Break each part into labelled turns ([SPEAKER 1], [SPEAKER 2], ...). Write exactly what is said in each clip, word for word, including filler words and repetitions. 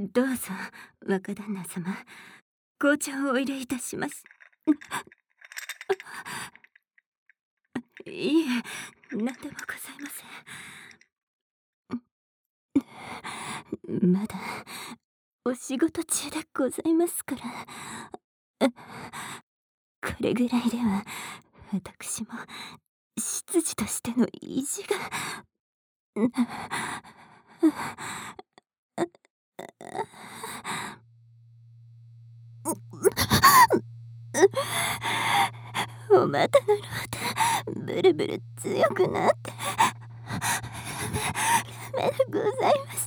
[SPEAKER 1] どうぞ若旦那様、紅茶をお入れいたします。いいえ、何でもございません。まだお仕事中でございますから。これぐらいでは私も執事としての意地が。お股のロータ、ブルブル強くなってダメでございます。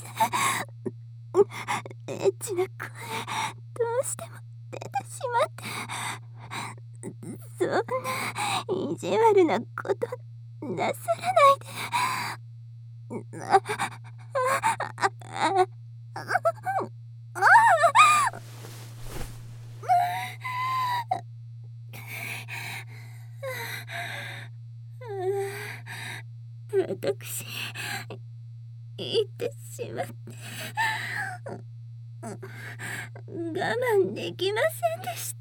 [SPEAKER 1] エッチな声どうしても出てしまって、そんな意地悪なことなさらないで。私言ってしまって我慢できませんでした。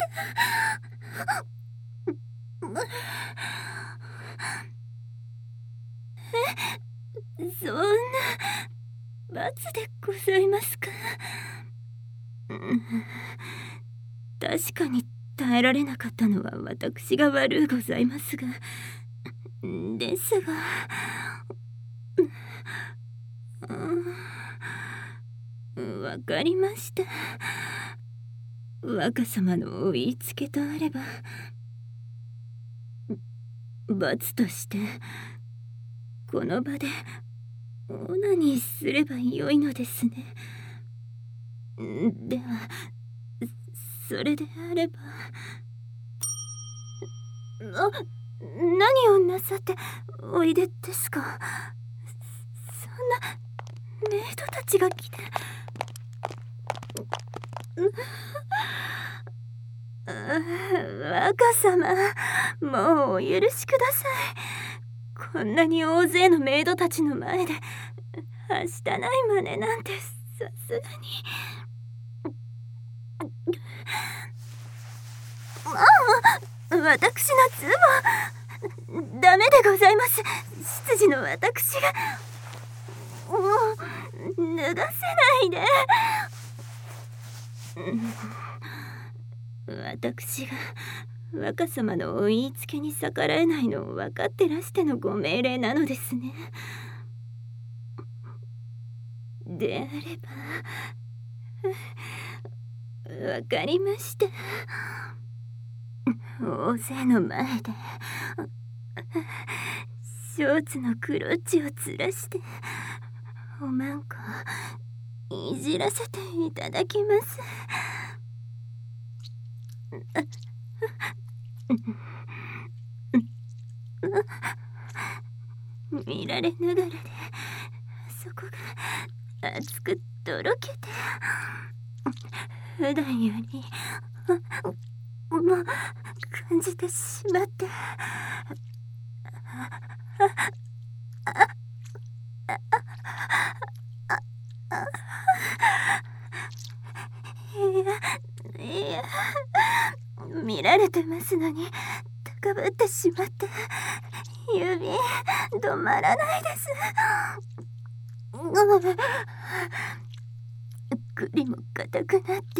[SPEAKER 1] え、そんな罰でございますか。確かに耐えられなかったのは私が悪うございますが、ですがわかりました。若様のお言いつけとあれば罰としてこの場でオナニーすればよいのですね。ではそれであれば。あ、何をなさっておいでですか。そんなメイドたちが来て。若様、もうお許しください。こんなに大勢のメイドたちの前ではしたない真似なんてさすがに。ああ、私のズボンダメでございます。執事の私が。もう脱がせないで。私が若様のお言いつけに逆らえないのを分かってらしてのご命令なのですね。であればわかりました。大勢の前でショーツのクロッチをずらしておまんこいじらせていただきます。見られながらでそこが熱くとろけて、普段よりもう感じてしまって。いやいや、見られてますのに高ぶってしまって指止まらないです。栗も硬くなって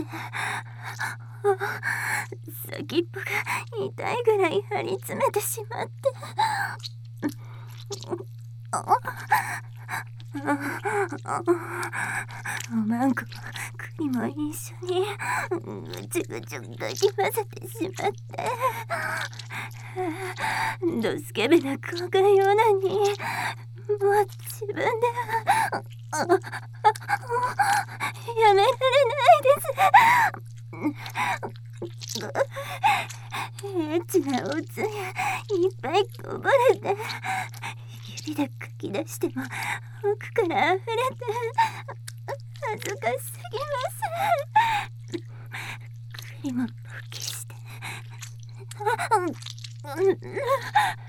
[SPEAKER 1] 先っぽが痛いぐらい張り詰めてしまって。おまんこも栗も一緒にぐちゅぐちゅかき混ぜてしまって、ドスケベな公開オナニー、もう自分ではやめられないです。エッチなおつやいっぱいこぼれて、指でかき出しても奥から溢れて恥ずかしすぎます。栗もポキして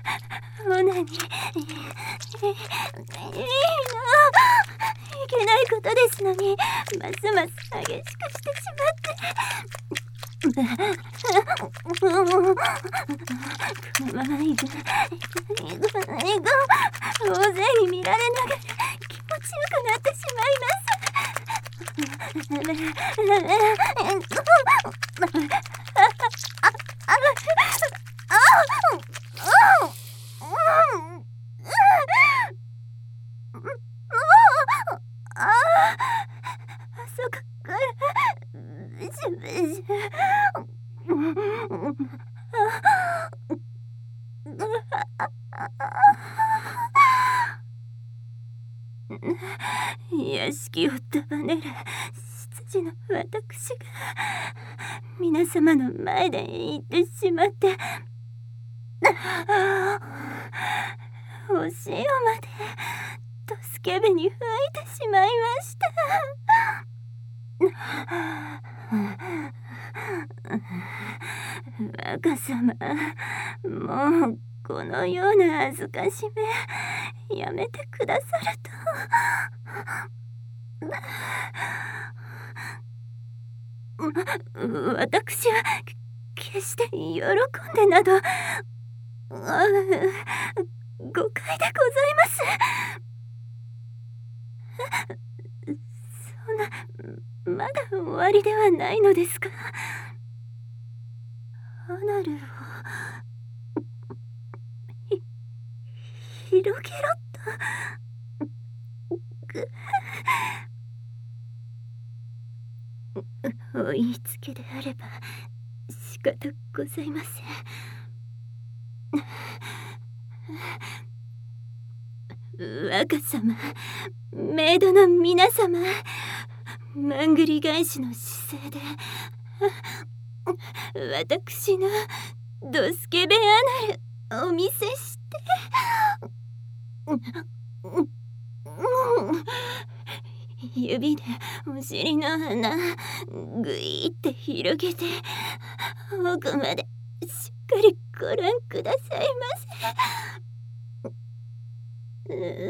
[SPEAKER 1] オナニーいいの、いけないこことですのに、ますます激しくしてしまって。このまま行く、行く、行く、大勢に見られながら気持ちよくなってしまいます。屋敷を束ねる執事の私が皆様の前で言ってしまって、お塩までとスケベに吹いてしまいました。若様、もうこのような恥ずかしめやめてくださると。私は決して喜んでなど、誤解でございます。そんな、まだ終わりではないのですか。アナルをひ広げろと。お言いつけであれば仕方ございません。若様、メイドの皆様、まんぐり返しの姿勢で私のドスケベアナルお見せして。指でお尻の穴ぐいって広げて奥までしっかりご覧くださいませ。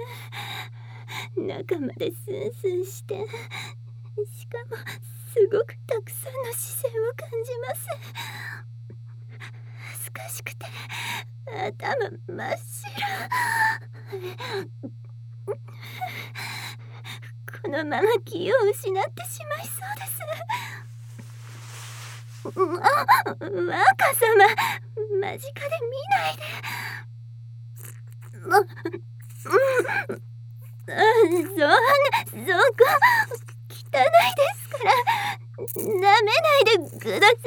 [SPEAKER 1] 中までスンスンして、しかもすごくたくさんの視線を感じます。恥ずかしくて頭真っ白。このまま気を失ってしまいそうです。あ、若様、間近で見ないで。そんな、そこ汚いですから舐めないでください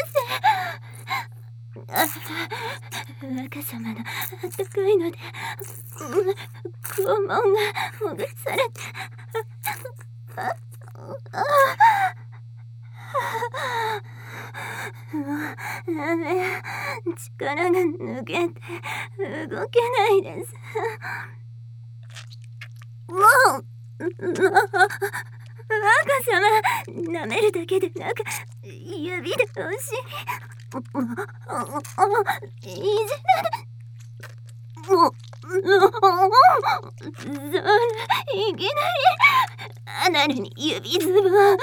[SPEAKER 1] ませ。若様のあったかいので肛門がほぐされて、ダメ、力が抜けて動けないです。もう若様、舐めるだけでなく指でお尻いじめる。もうそれいきなりアナルに指ズボン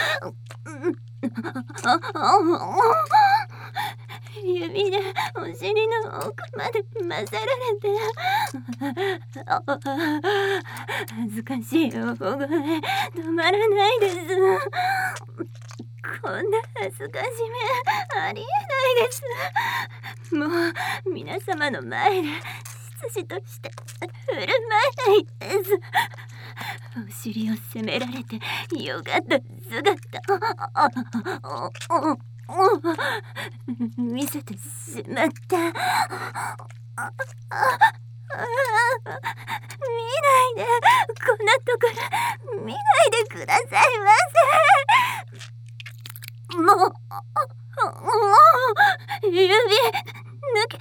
[SPEAKER 1] 指でお尻の奥まで混ぜられて恥ずかしい大声止まらないです。こんな恥ずかしめありえないです。もう皆様の前で執事として振る舞えないです。お尻を責められてよかった姿見せてしまった。見ないで、こんなところ見ないでくださいませ。もう、もう指抜けて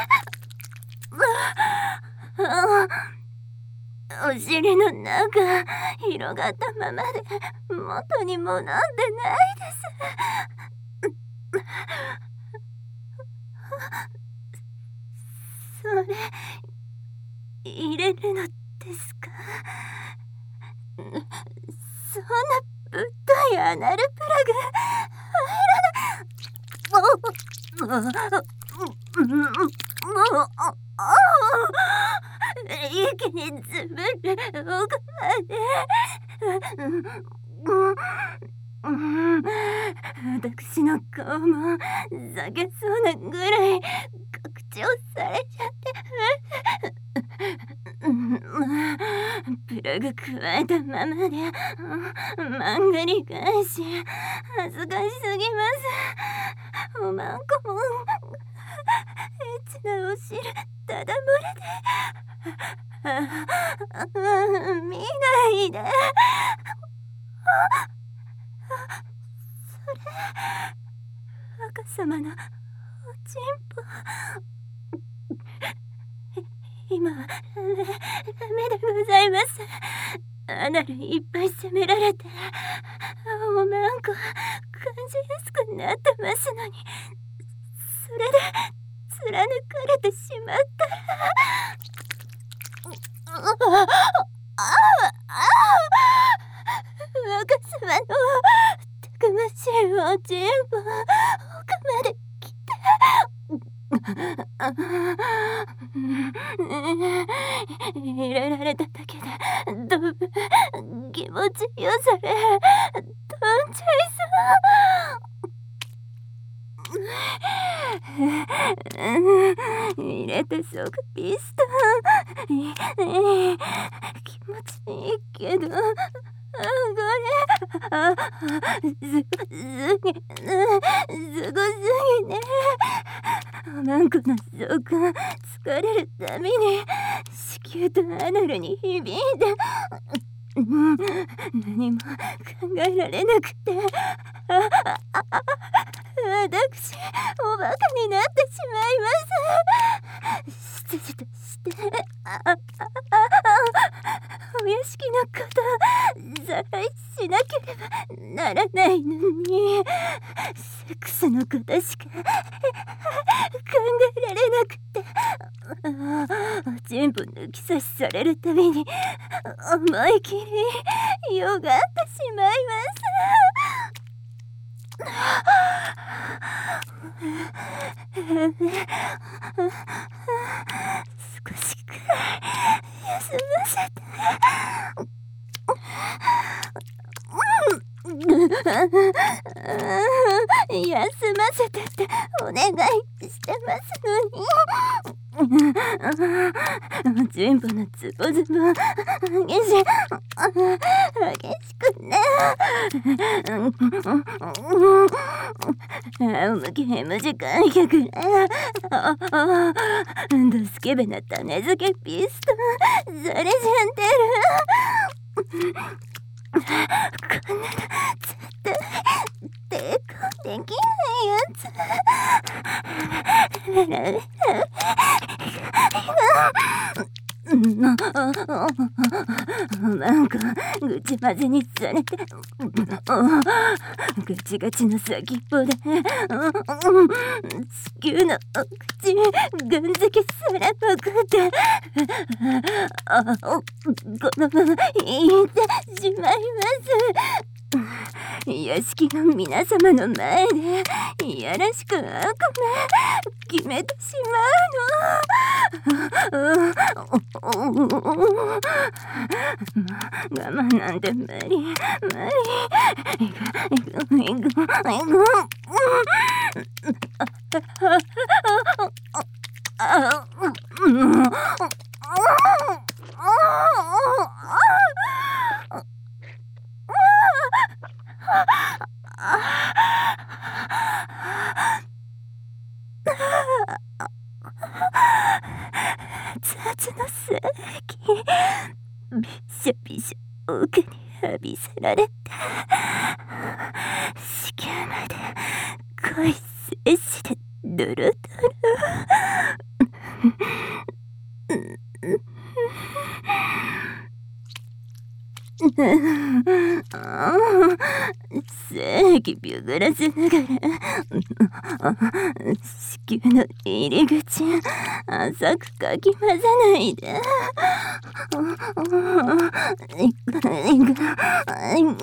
[SPEAKER 1] お尻の中広がったままで元に戻ってないです。それ入れるのですか。 そんなぶっといアナルプラグ入らない。息にずぶる奥まで。私の顔も裂けそうなぐらい拡張されちゃって。プラグ加えたままでまんがり返し恥ずかしすぎます。おまんこもエッチなお汁ただ漏れで見ないで。それ若様のおちんぽ。今はダメでございます。アナルいっぱい責められておまんこ感じやすくなってますのに、それで貫かれてしまったら。ああ若様のたくましいおちんぽ奥まで来て。入れられただけでだいぶ気持ちよさで飛んじゃいそう。入れて即ピストン。気持ちいいけどこれあすごすぎすごすぎね。おまんこの召喚疲れるたびに子宮とアナルに響いて何も考えられなくて、あああ私おバカになってしまいます。執事としてああお屋敷のことさらいしなければならないのに、セックスのことしか考えられなくて、おちんぽ抜き差しされるたびに思い切りよがってしまいます。少しくらい休ませて。休ませてってお願いしてますのに。おちんぽのズボズボ激しい激しくね。仰向けへむ時間やくらドスケベな種付けピストンそれじゃんてる。こんなの絶対抵抗できないやつ。なんかぐち混ぜにされてガチガチの先っぽで地球のお口がんづけされまくってこのまま言ってしまいます。屋敷の皆様の前でいやらしく悪夢決めてしまうの。我慢なんて無理無理。いくいくいくいく。熱々の精液びしょびしょ奥に浴びせられて子宮まで濃い精子でドロドロ。 精液ビュグらせながら子宮の入り口浅くかき混ぜないで。いくいくいく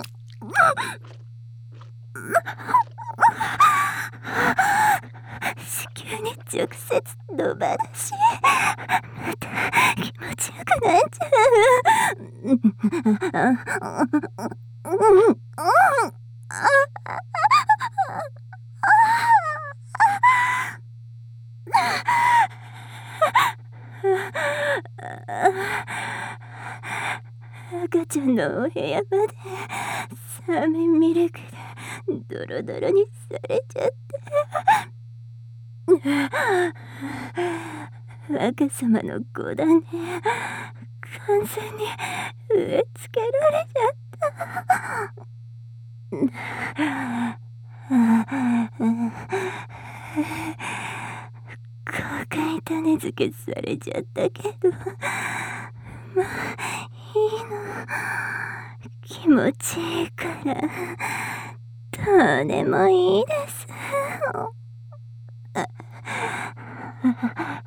[SPEAKER 1] 子宮に直接ドバだし、また気持ちよくなっちゃう。赤ちゃんのお部屋までサーメンミルクでドロドロにされちゃって、若様のごだね完全に植え付けられちゃった。豪快種付けされちゃったけど、まあいいの。気持ちいいからどうでもいいです。